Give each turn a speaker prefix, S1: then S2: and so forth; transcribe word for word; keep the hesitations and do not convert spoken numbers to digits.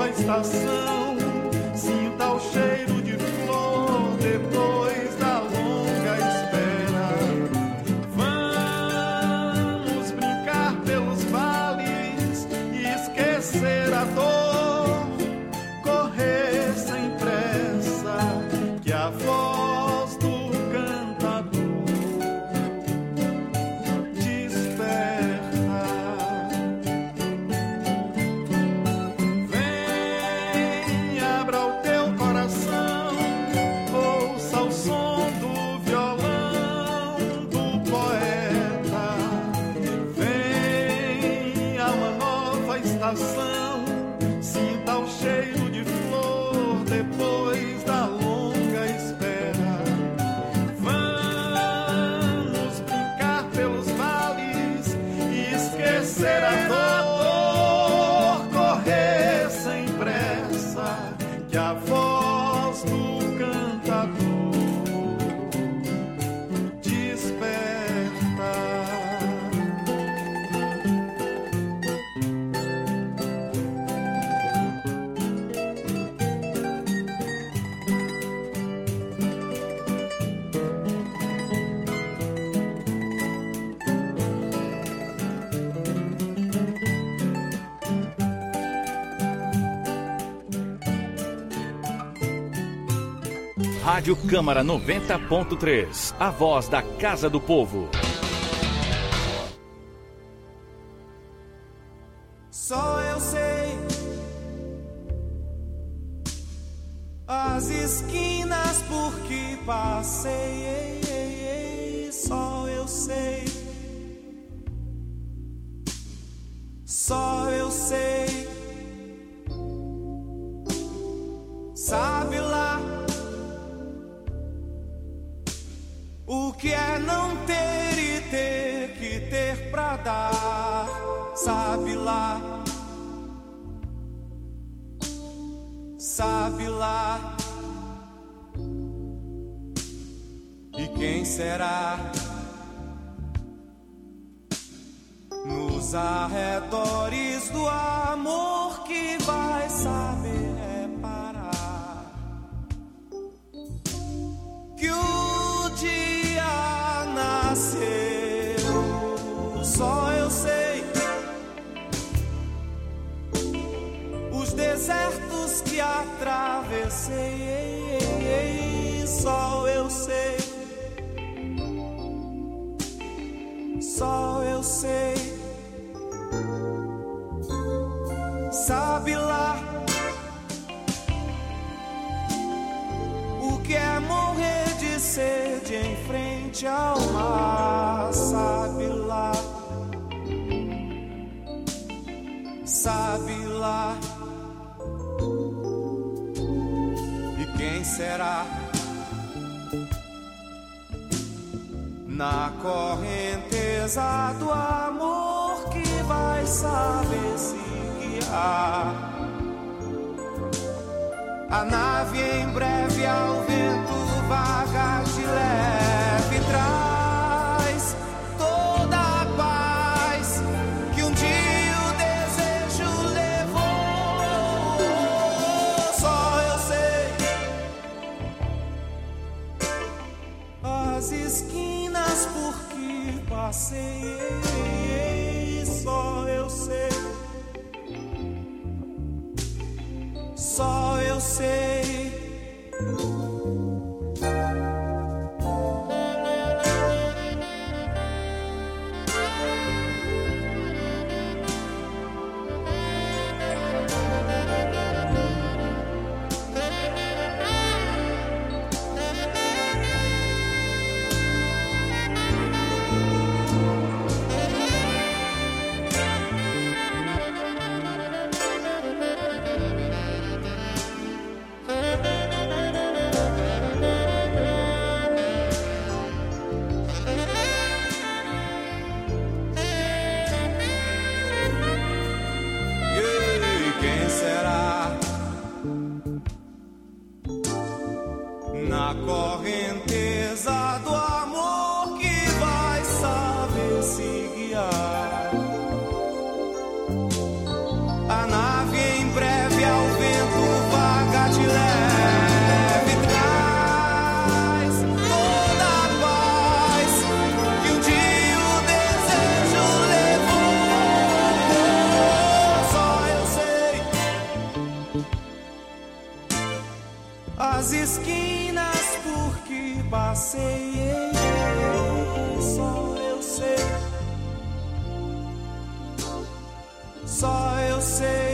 S1: estação, sinta o cheiro de flor depois da longa espera. Vamos brincar pelos vales e esquecer a dor, correr sem pressa, que a voz do cantador desperta. Vem, abra o teu coração, ouça o som do violão do poeta. Vem a uma nova estação, sinta o cheiro de flor depois da longa espera. Vamos brincar pelos vales e esquecer a dor, correr sem pressa, que a voz do cantador desperta.
S2: Rádio Câmara noventa ponto três, a voz da Casa do Povo.
S3: Só eu sei as esquinas por que passei. Só eu sei, só eu sei. Sabe lá o que é não ter e ter que ter pra dar. Sabe lá, sabe lá. E quem será nos arredores do amor que vai saber reparar que o dia nasceu? Só eu sei os desertos que atravessei. Só eu sei, só eu sei. Sabe lá o que é morrer de sede em frente ao mar. Sabe lá, sabe lá. E quem será na correnteza do amor que vai saber se guiar? A nave em breve ao vento vaga de leve traz toda a paz que um dia o desejo levou. Só eu sei as esquinas por que passei. Só eu sei, só eu sei. as esquinas por que passei, só eu sei, só eu sei.